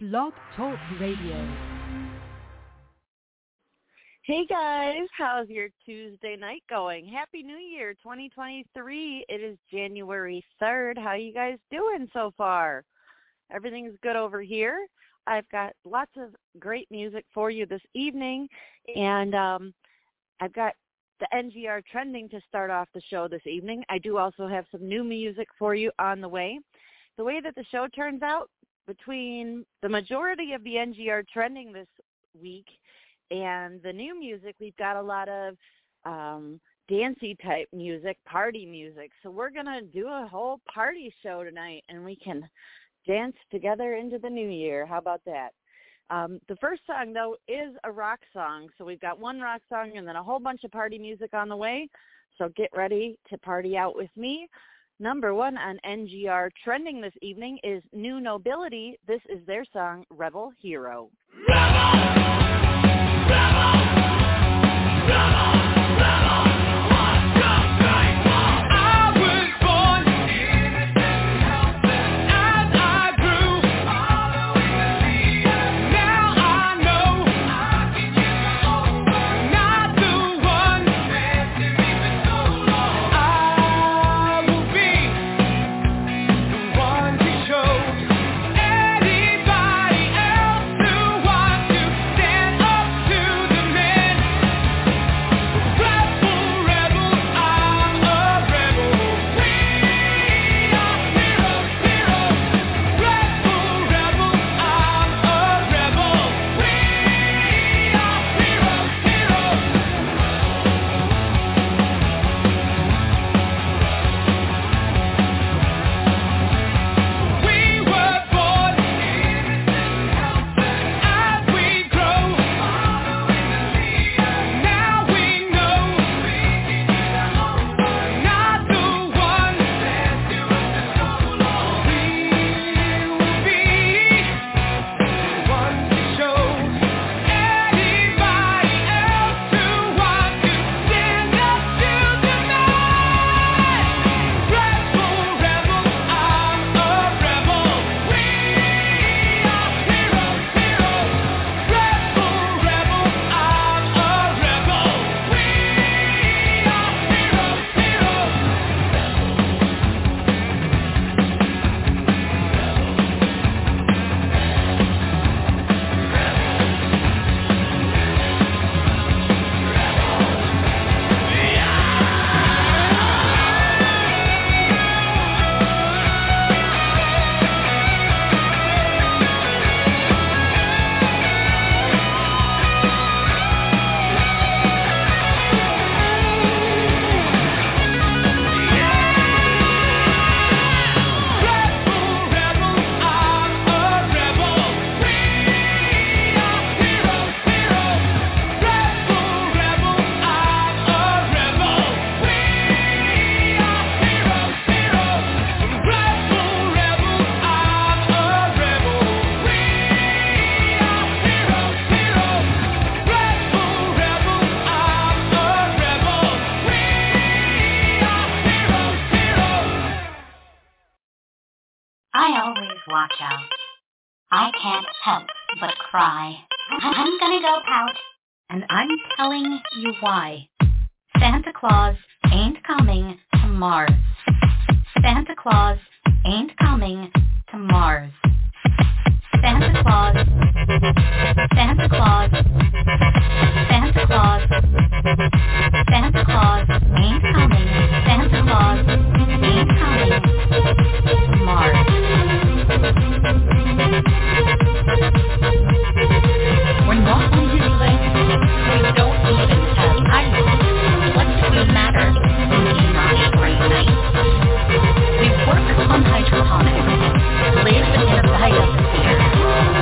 Blog Talk Radio. Hey guys, how's your Tuesday night going? Happy New Year 2023. It is January 3rd. How you guys doing so far? Everything's good over here. I've got lots of great music for you this evening, and I've got the NGR trending to start off the show this evening. I do also have some new music for you on the way. The way that the show turns out, between the majority of the NGR trending this week and the new music, we've got a lot of dancey type music, party music. So we're going to do a whole party show tonight, and we can dance together into the new year. How about that? The first song, though, is a rock song. So we've got one rock song and then a whole bunch of party music on the way. So get ready to party out with me. Number one on NGR trending this evening is New Nobility. This is their song, Rebel Hero. Rebel! Rebel! Rebel! Rebel! Watch out. I can't help but cry. I'm gonna go pout, and I'm telling you why. Santa Claus ain't coming to Mars. Santa Claus ain't coming to Mars. Santa Claus, Santa Claus, Santa Claus, Santa Claus ain't coming. Santa Claus ain't coming to Mars. We're not on his list. We don't even have idols. What does it matter? Spooky, naughty, great night. We work on hydroponics, live in a biosphere.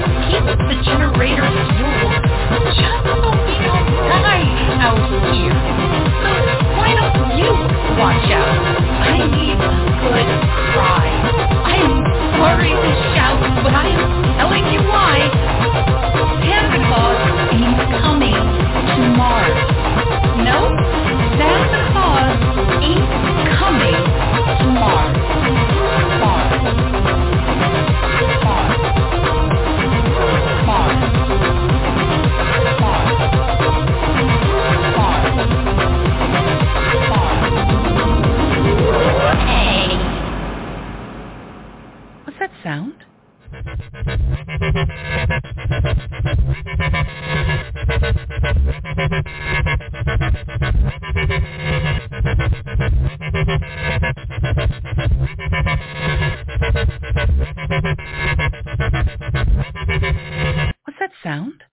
What's that sound?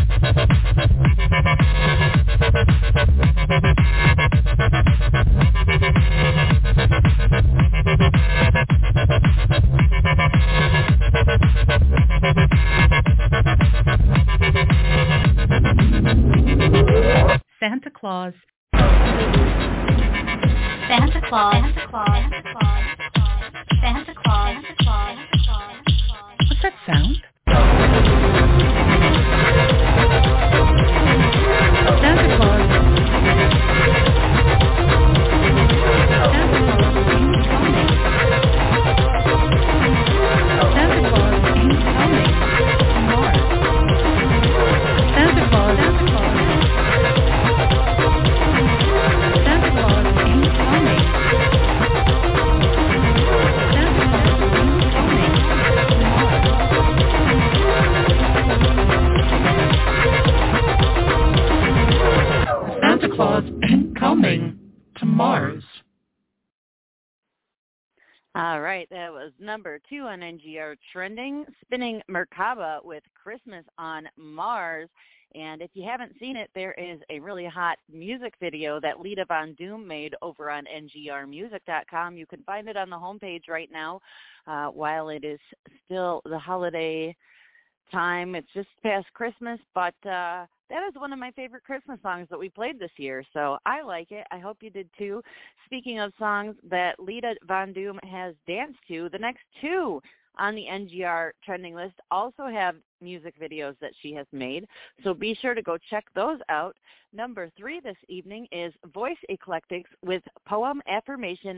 Santa Claus. Santa Claus. Santa Claus. Santa Claus. Santa Claus. What's that sound? Santa Claus. Santa Claus ain't coming. Santa Claus ain't coming tomorrow. Santa Claus. Santa Claus. Santa Claus ain't coming. Santa Claus ain't coming tomorrow. Santa Claus ain't coming to Mars. All right, that was number 2 on NGR Trending, Spinning Merkaba with Christmas on Mars. And if you haven't seen it, there is a really hot music video that Lita Von Doom made over on ngrmusic.com. You can find it on the homepage right now while it is still the holiday time. It's just past Christmas, but that is one of my favorite Christmas songs that we played this year, so I like it. I hope you did too. Speaking of songs that Lita Von Doom has danced to, the next 2 on the NGR trending list also have music videos that she has made, so be sure to go check those out. Number 3 this evening is Voice Eclectics with Poem Affirmation.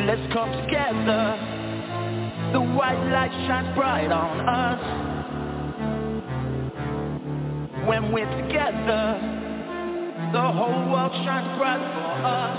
Let's come together. The white light shines bright on us. When we're together, the whole world shines bright for us.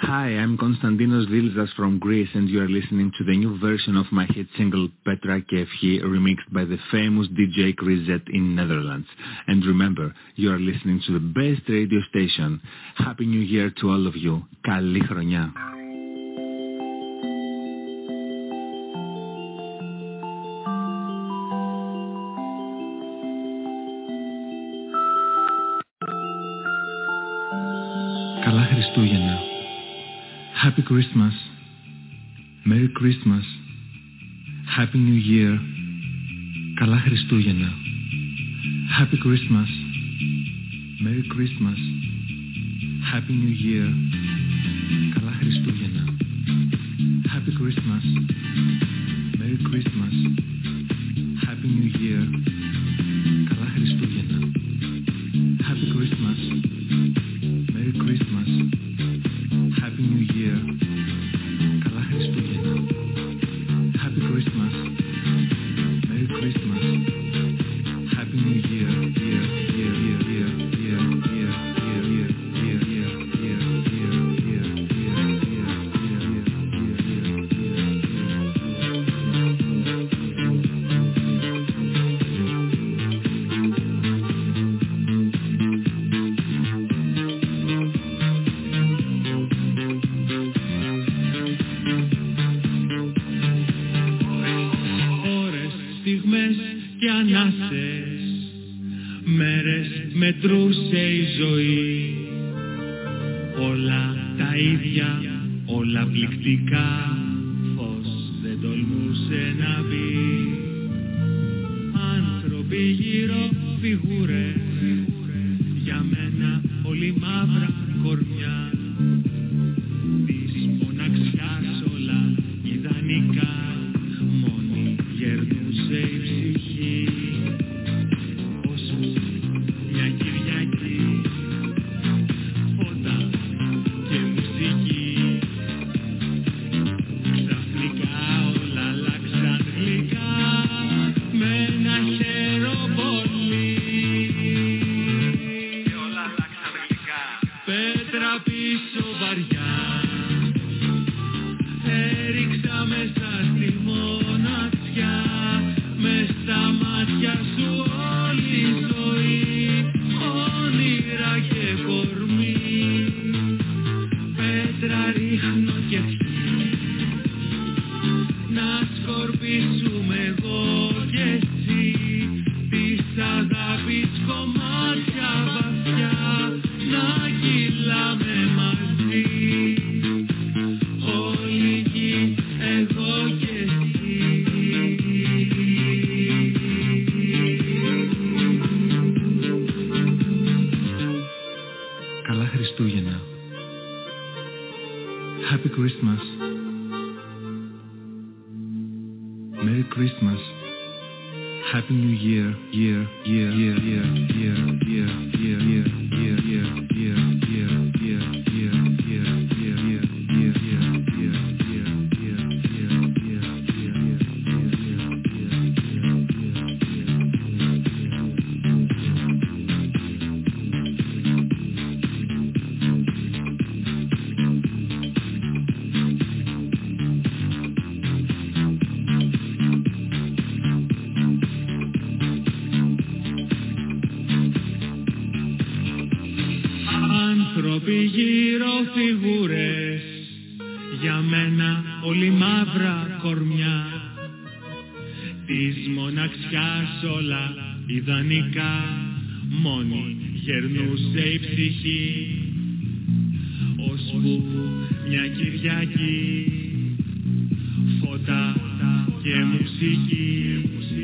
Hi, I'm Konstantinos Dilzas from Greece and you are listening to the new version of my hit single Petra και Ευχή remixed by the famous DJ Chris Z in Netherlands. And remember, you are listening to the best radio station. Happy New Year to all of you. Καλή χρονιά. Καλά Χριστούγεννα. Happy Christmas. Merry Christmas. Happy New Year. Καλά Χριστούγεννα. Happy Christmas. Merry Christmas. Happy New Year. Καλά Χριστούγεννα. Happy Christmas. Merry Christmas. Happy New Year. Καλά Χριστούγεννα. Happy Christmas. Merry Christmas. Happy New Year. Καλά Χριστούγεννα. Happy Christmas. Merry Christmas. Happy New Year. Μετρούσε η ζωή, όλα τα ίδια, όλα πληκτικά, φως δεν τολμούσε να μπει. Άνθρωποι γύρω, φιγούρες, για μένα όλοι μαύρα κορμιά. Της μοναξιάς όλα ιδανικά, μόνη γερνούσε η ψυχή. Happy Christmas. Merry Christmas. Happy New Year. Άνθρωποι γύρω φιγούρες, για μένα όλοι μαύρα κορμιά. Της μοναξιάς όλα ιδανικά, μόνη γερνούσε η ψυχή. Ώσπου μια Κυριακή, φώτα και μουσική,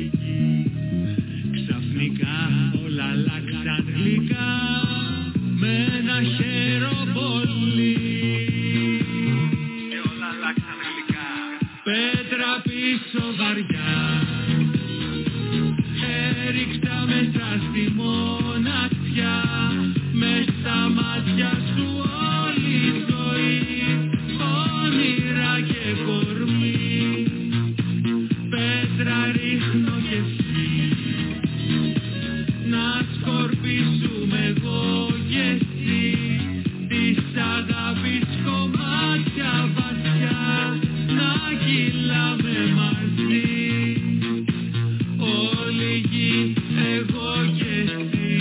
ξαφνικά όλα αλλάξαν γλυκά. Με ένα χεροπολί και όλα αλλάξαν γλυκά. Πέτρα πίσω βαριά έριξα μέσα στη μοναξιά. Μες στα μάτια σου όλη η ζωή, όνειρα και κορμί. Πέτρα ρίχνω κι εσύ, να σκορπίσουμε κυλάμε μαζί. Όλη η γη, εγώ και εσύ.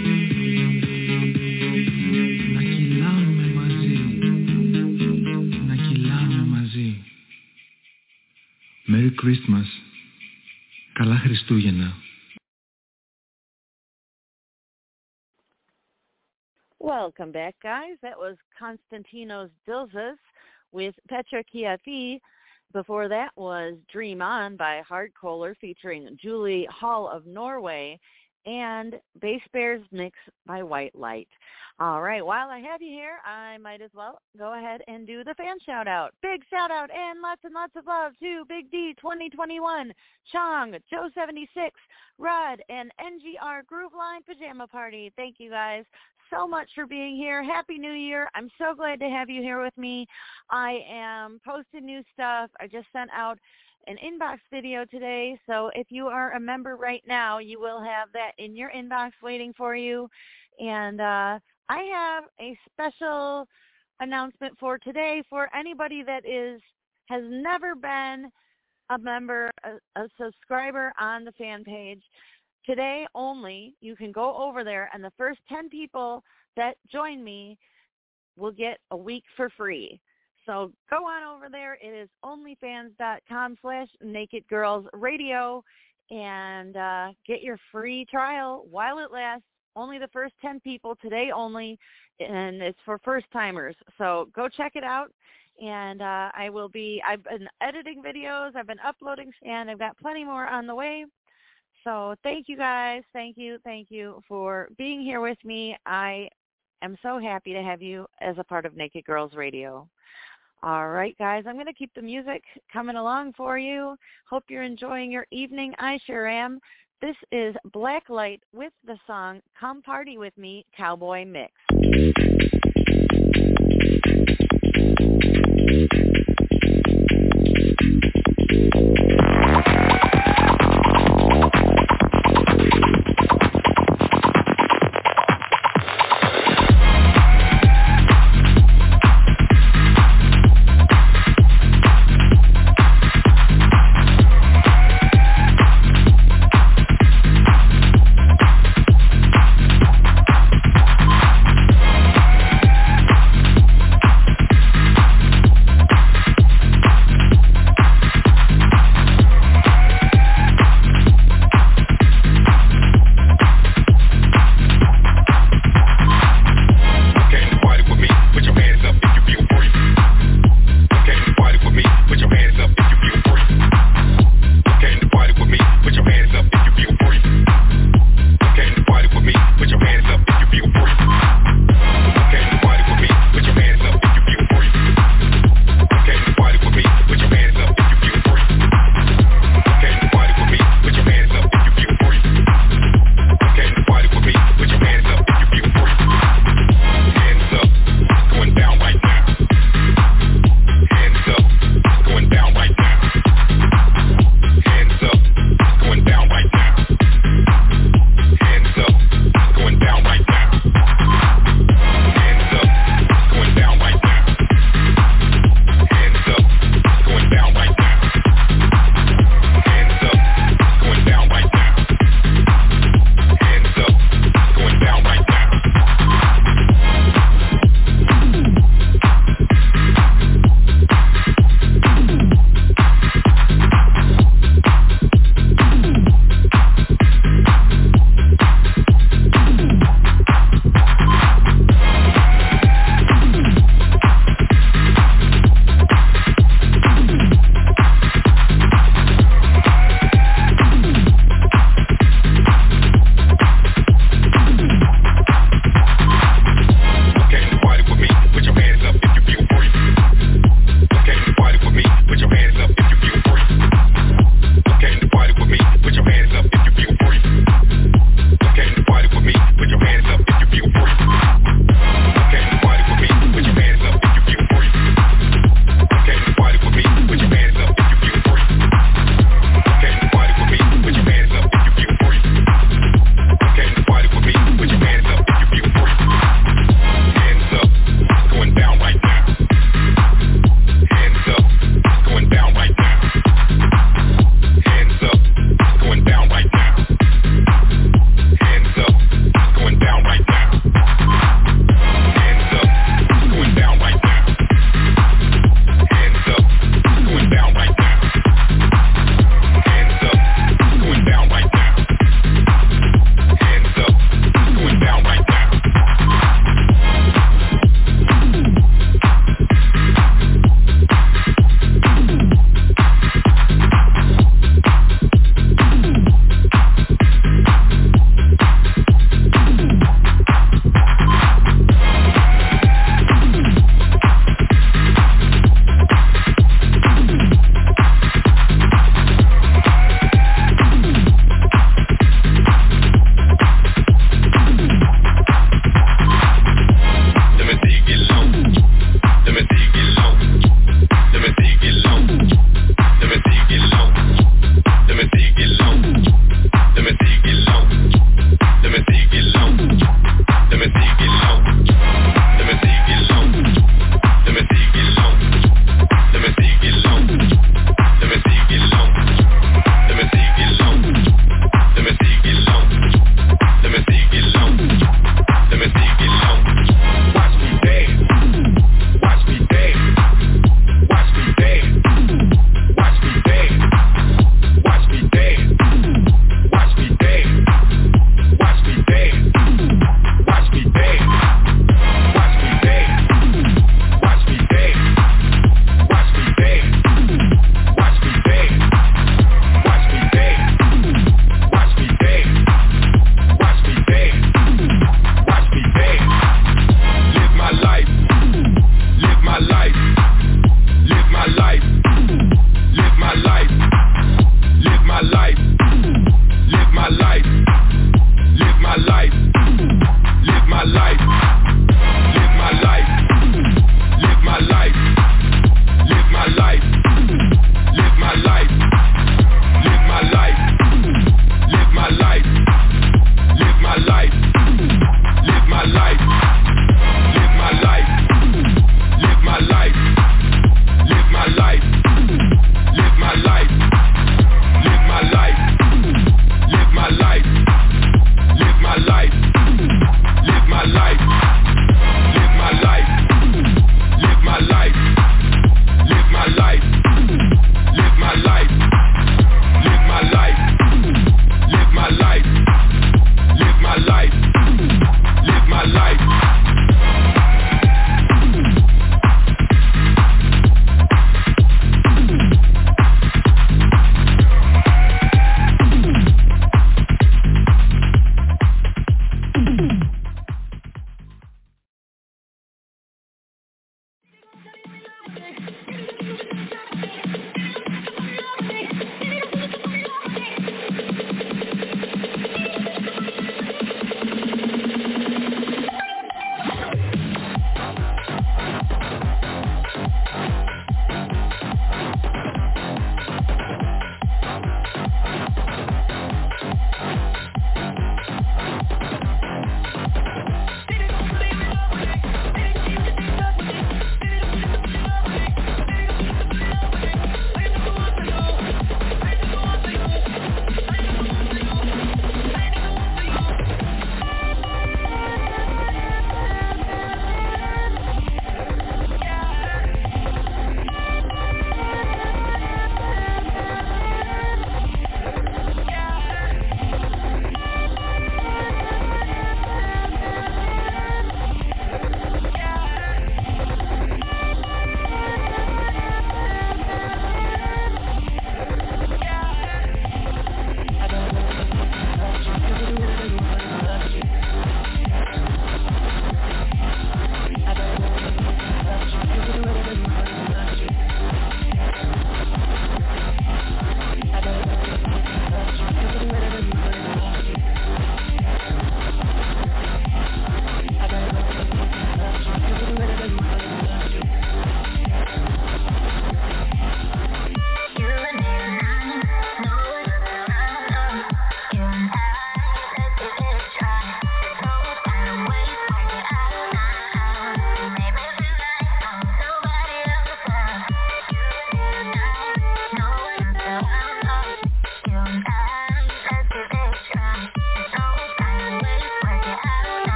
Να κυλάμε μαζί. Να κυλάμε μαζί. Merry Christmas. Καλά Χριστούγεννα. Welcome back, guys. That was Konstantinos Dilzas with Petra Kiafi. Before that was Dream On by Hardkoller featuring Julie Hall of Norway and Bass Bears Mix by White Light. All right, while I have you here, I might as well go ahead and do the fan shout-out. Big shout-out and lots of love to Big D 2021, Chong, Joe 76, Rod, and NGR Groove Line Pajama Party. Thank you guys so much for being here. Happy New Year. I'm so glad to have you here with me. I am posting new stuff. I just sent out an inbox video today, so if you are a member right now, you will have that in your inbox waiting for you. And I have a special announcement for today for anybody that has never been a member, a subscriber on the fan page. Today only, you can go over there, and the first 10 people that join me will get a week for free. So go on over there. It is onlyfans.com/nakedgirlsradio and get your free trial while it lasts. Only the first 10 people today only, and it's for first-timers. So go check it out. And I've been editing videos, I've been uploading, and I've got plenty more on the way. So thank you guys. Thank you for being here with me. I am so happy to have you as a part of Naked Girls Radio. All right, guys, I'm going to keep the music coming along for you. Hope you're enjoying your evening. I sure am. This is Blacklight with the song Come Party With Me, Cowboy Mix.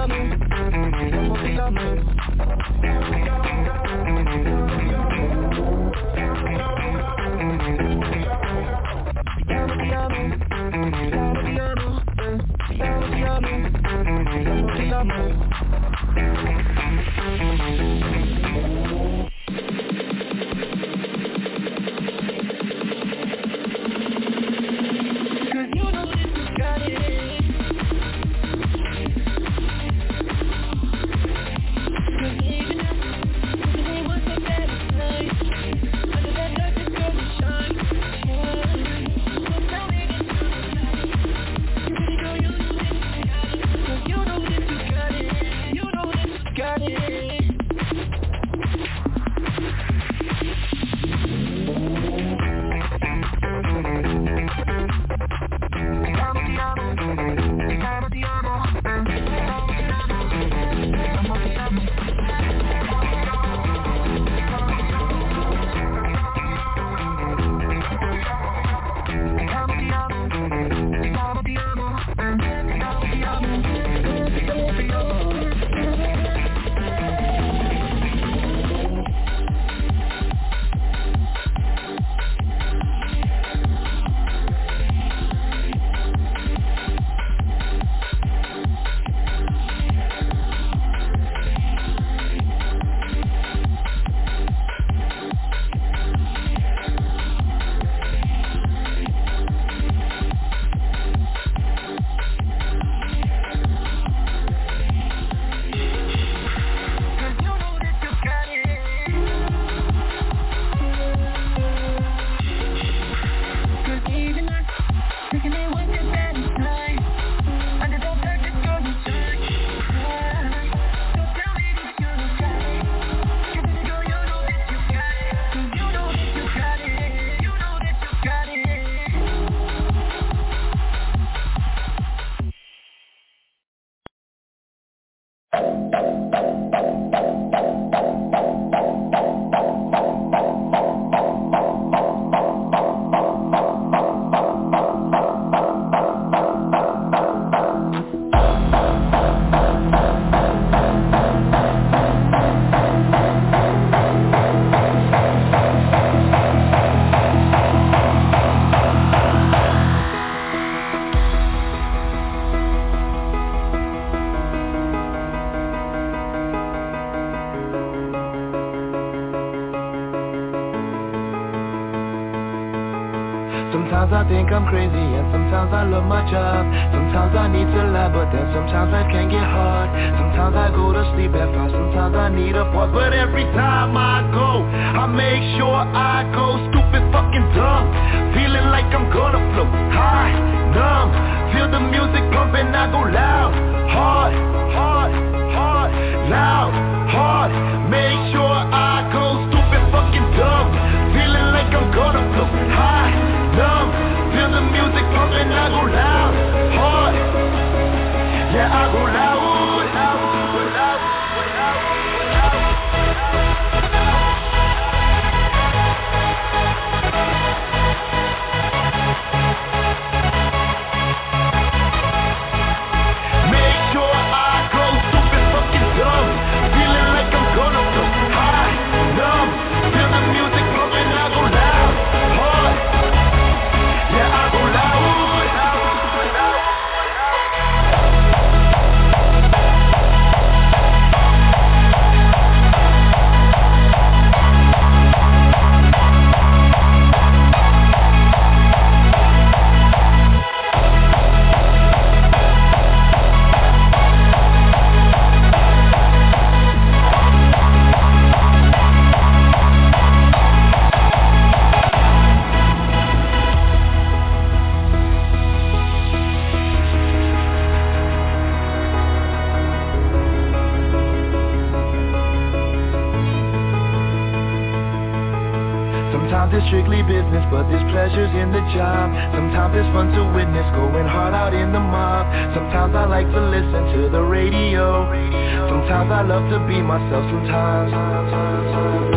Sometimes I think I'm crazy and sometimes I love my job. Sometimes I need to lie, but then sometimes life can get hard. Sometimes I go to sleep at 5, sometimes I need a pause. But every time I go, I make sure I go stupid fucking dumb. Feeling like I'm gonna float high, numb. Feel the music pumping, I go loud, hard, hard, hard, loud, hard. Make sure I go stupid fucking dumb. Feeling like I'm gonna float high, numb. Feel the music pumping, I go loud, hard. Yeah, I go loud, loud, loud, loud, loud. Make sure I go stupid fucking dumb. Feeling like I'm gonna float high, numb. Feel the music pumping, I go loud, hard. Yeah, I go loud, loud, loud. Sometimes it's strictly business, but there's pleasures in the job. Sometimes it's fun to witness, going hard out in the mob. Sometimes I like to listen to the radio. Sometimes I love to be myself sometimes.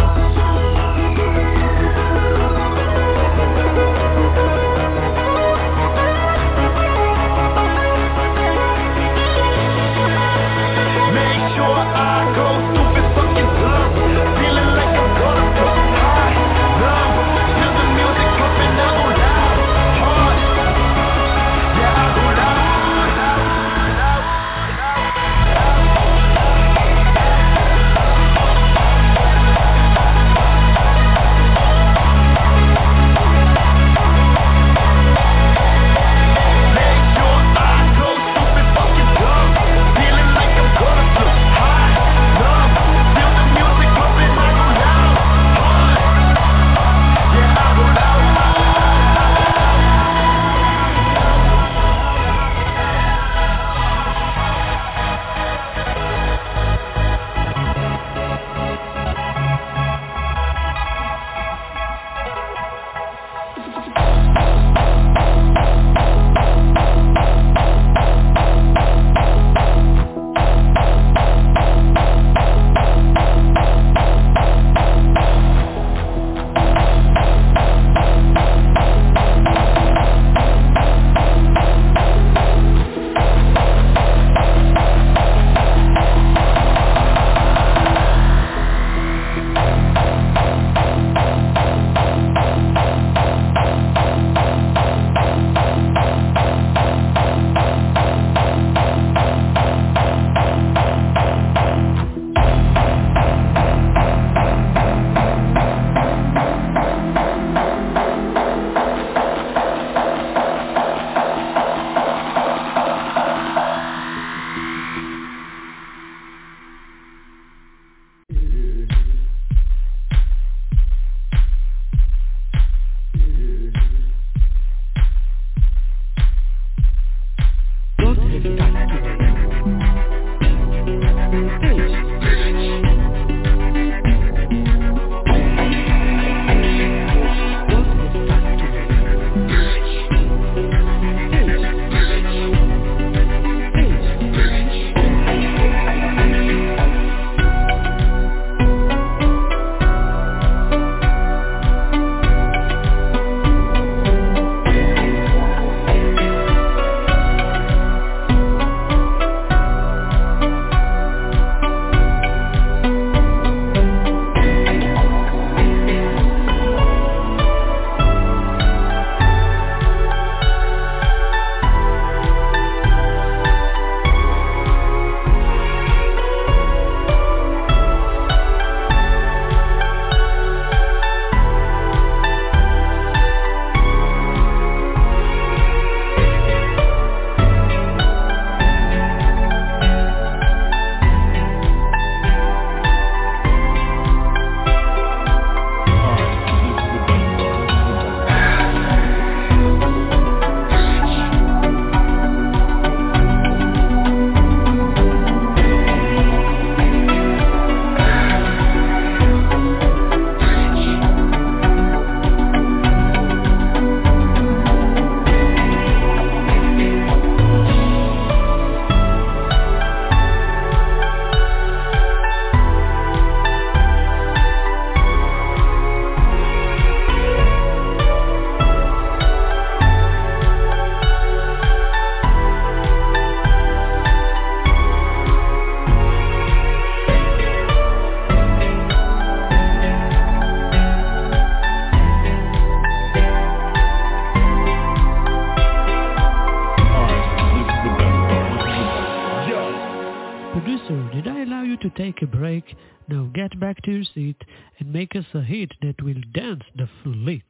Producer, did I allow you to take a break? Now get back to your seat and make us a hit that will dance the fleet.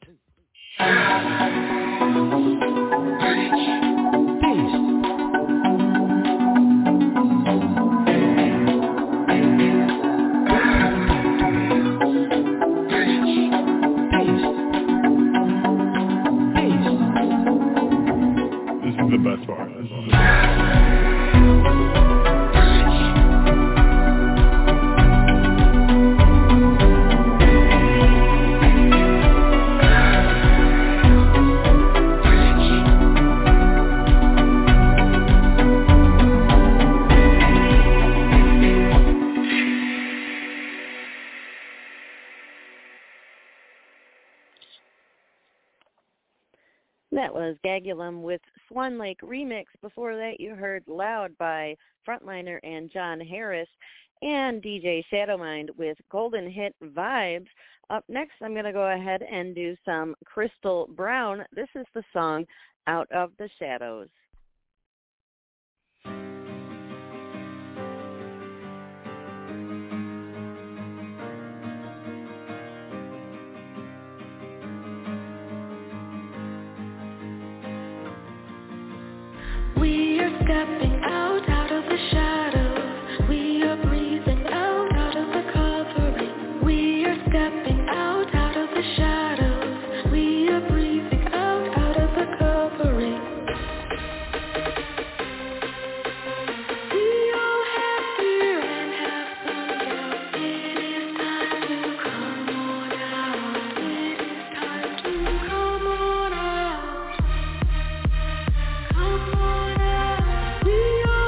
This is the best part. That was Gagulum with Swan Lake Remix. Before that, you heard Loud by Frontliner and John Harris, and DJ Shadowmind with Golden Hit Vibes. Up next, I'm going to go ahead and do some Crystal Brown. This is the song Out of the Shadows. We are stepping out of the shadows. We are breathing out of the covering. We are stepping out of the shadows. We are breathing out of the covering. We all have fear and have some doubt. It is time to come on out. It is time to come on out. Come on out. We are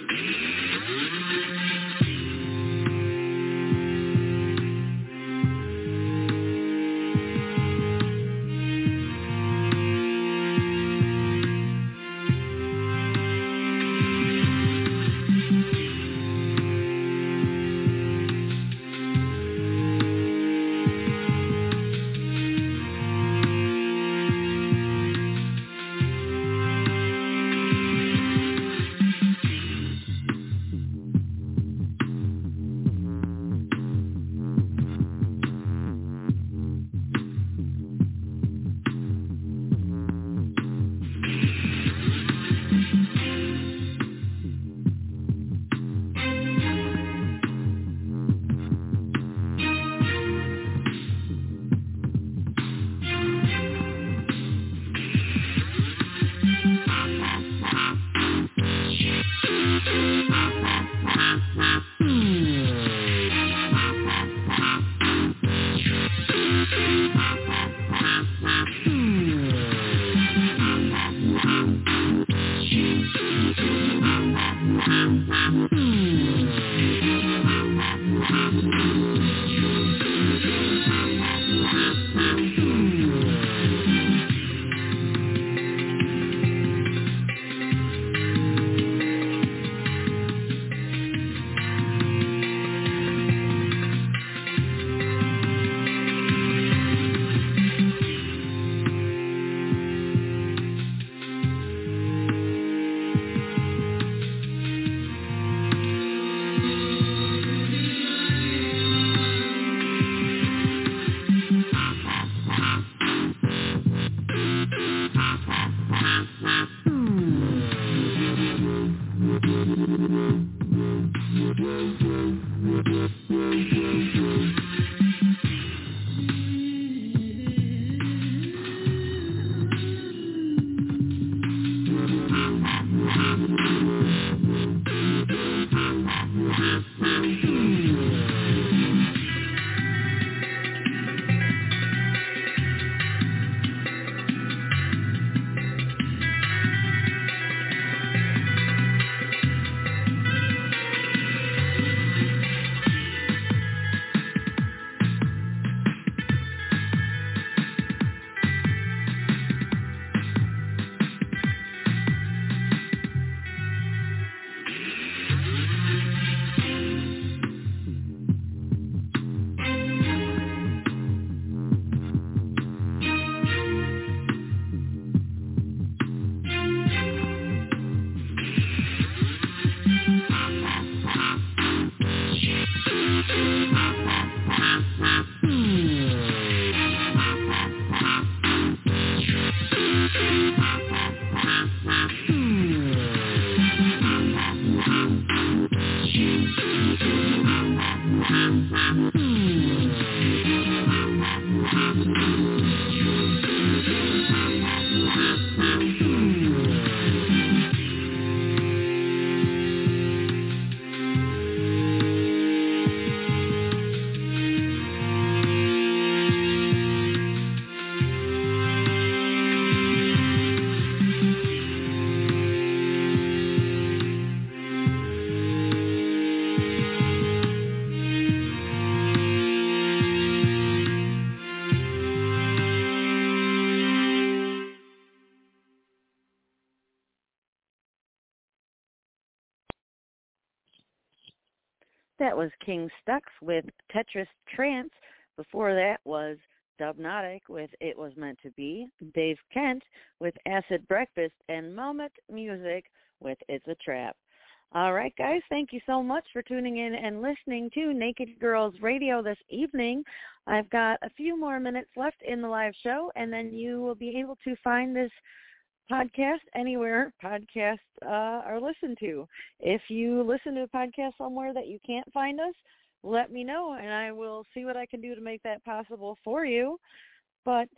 That was King Stux with Tetris Trance. Before that was Dubnotic with It Was Meant to Be, Dave Kent with Acid Breakfast, and Moment Music with It's a Trap. All right, guys, thank you so much for tuning in and listening to Naked Girls Radio this evening. I've got a few more minutes left in the live show, and then you will be able to find this podcast anywhere podcasts are listened to. If you listen to a podcast somewhere that you can't find us, let me know, and I will see what I can do to make that possible for you. But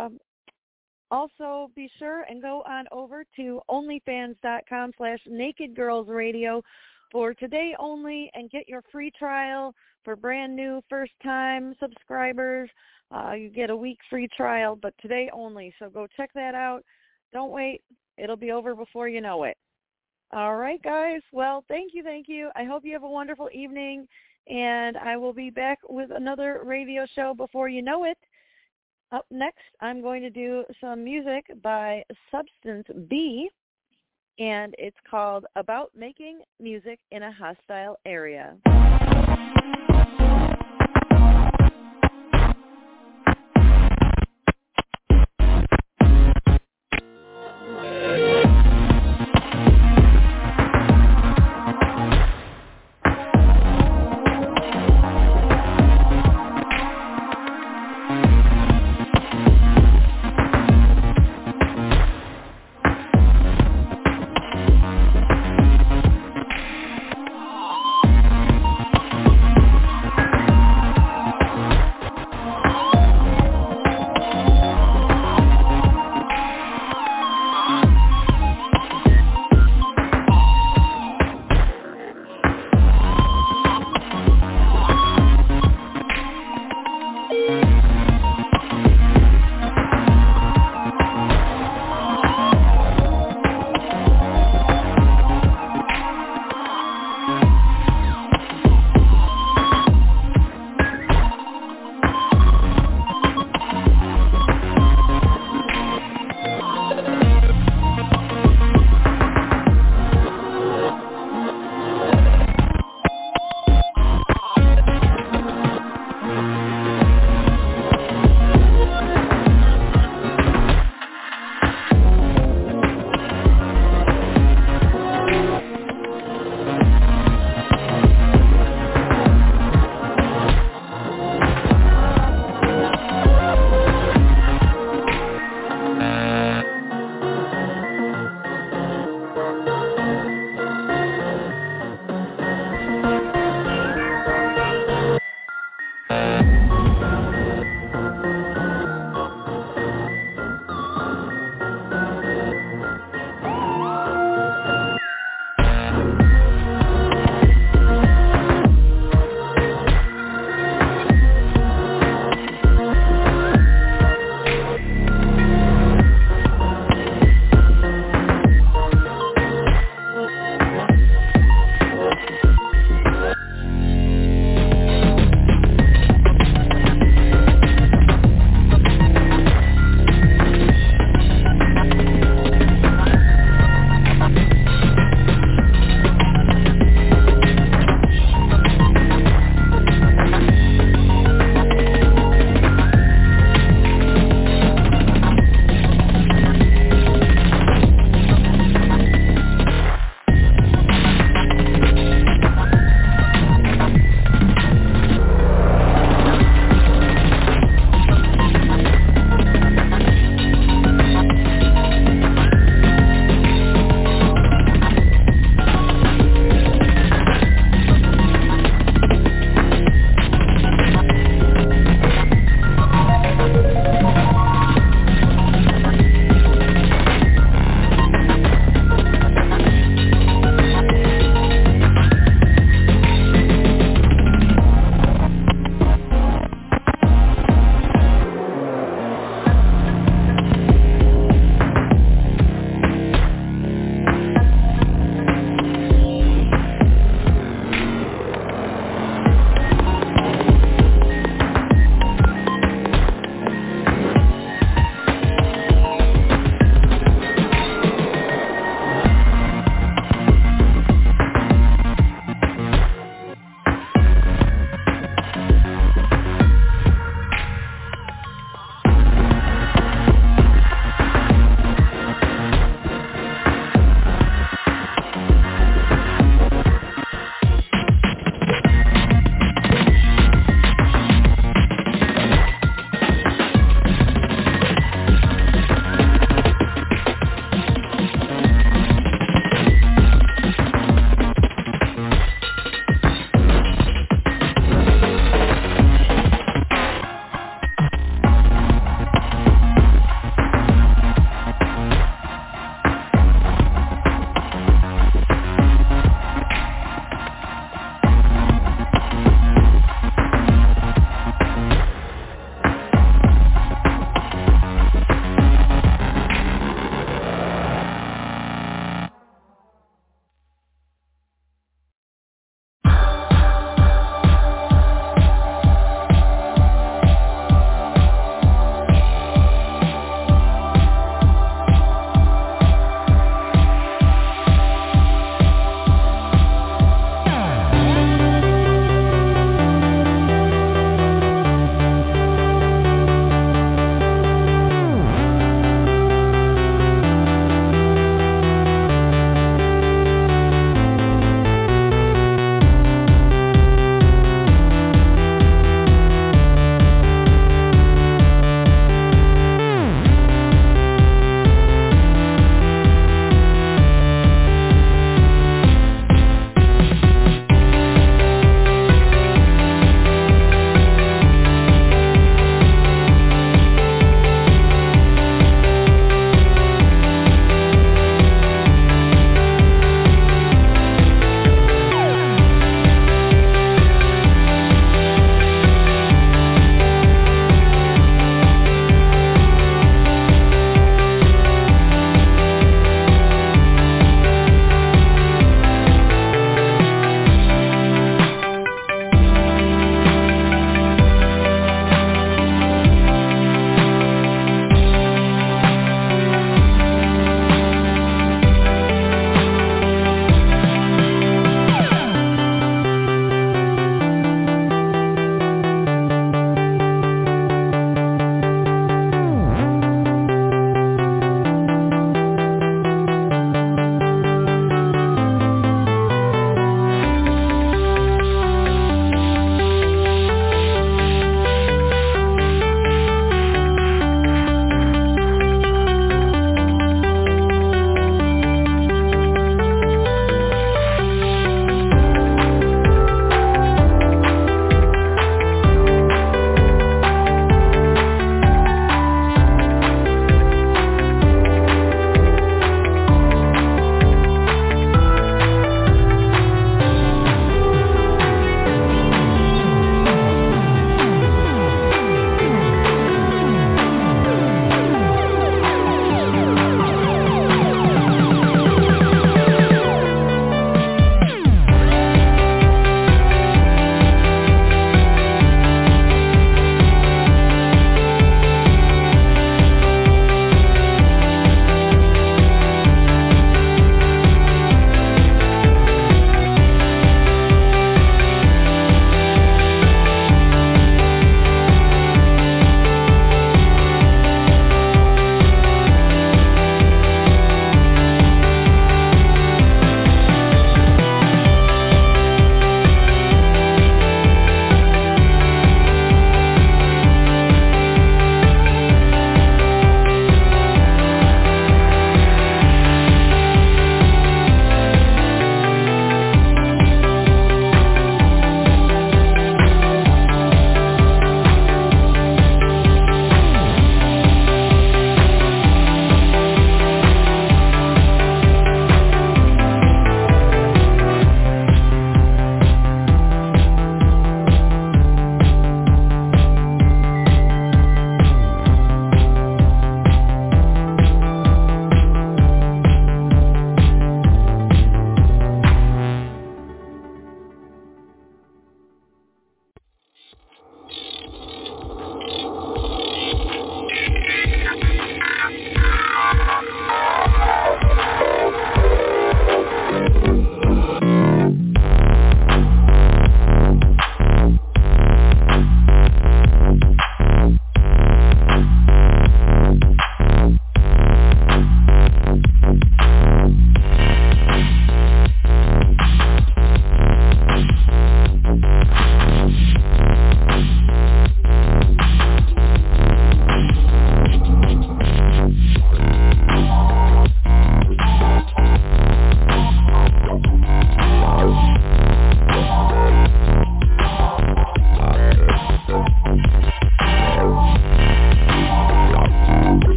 also be sure and go on over to onlyfans.com/nakedgirlsradio for today only and get your free trial for brand new first-time subscribers. You get a week free trial, but today only, so go check that out. Don't wait. It'll be over before you know it. All right, guys. Well, thank you. I hope you have a wonderful evening, and I will be back with another radio show before you know it. Up next, I'm going to do some music by Substance B, and it's called About Making Music in a Hostile Area.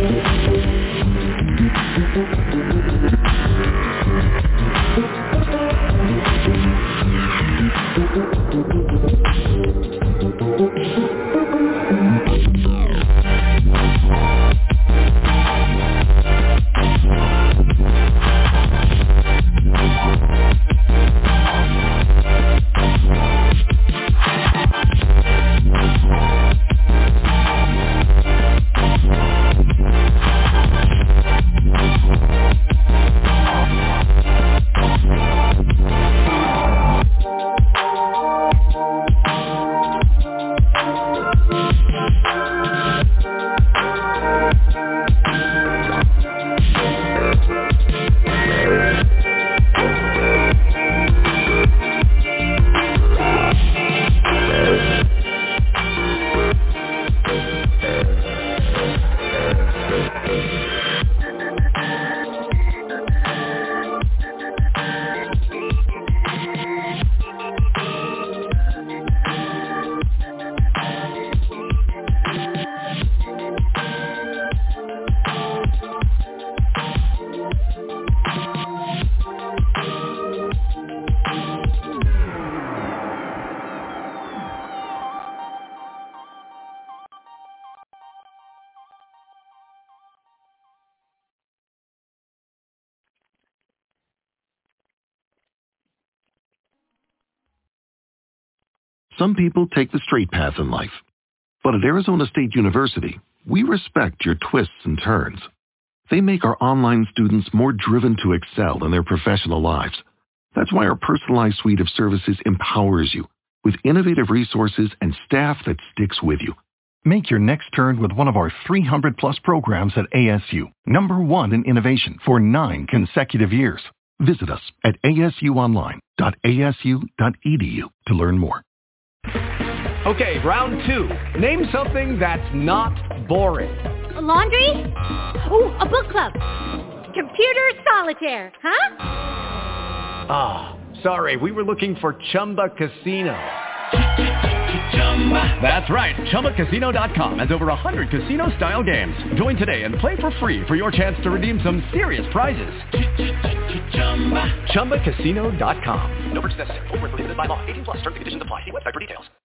Some people take the straight path in life. But at Arizona State University, we respect your twists and turns. They make our online students more driven to excel in their professional lives. That's why our personalized suite of services empowers you with innovative resources and staff that sticks with you. Make your next turn with one of our 300-plus programs at ASU, #1 in innovation for 9 consecutive years. Visit us at asuonline.asu.edu to learn more. Okay, round 2. Name something that's not boring. A laundry? Ooh, a book club. Computer solitaire, huh? Ah, sorry, we were looking for Chumba Casino. That's right, ChumbaCasino.com has over 100 casino-style games. Join today and play for free for your chance to redeem some serious prizes. ChumbaCasino.com. No purchase necessary. Void where prohibited by law. 18+. Terms and conditions apply. See website for details.